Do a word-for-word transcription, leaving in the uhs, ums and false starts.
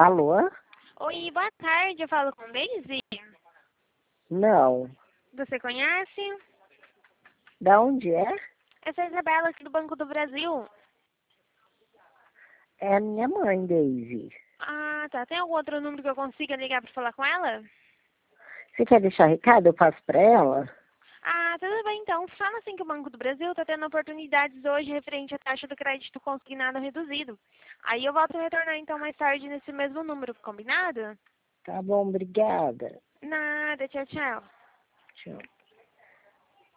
Alô? Oi, boa tarde. Eu falo com Daisy. Não. Você conhece? Da onde é? Essa é a Isabela aqui do Banco do Brasil. É a minha mãe, Daisy. Ah, tá. Tem algum outro número que eu consiga ligar para falar com ela? Você quer deixar recado? Eu passo pra ela? Ah, tudo bem então. Fala assim que o Banco do Brasil está tendo oportunidades hoje referente à taxa do crédito consignado reduzido. Aí eu volto a retornar então mais tarde nesse mesmo número, combinado? Tá bom, obrigada. Nada, tchau, tchau. Tchau.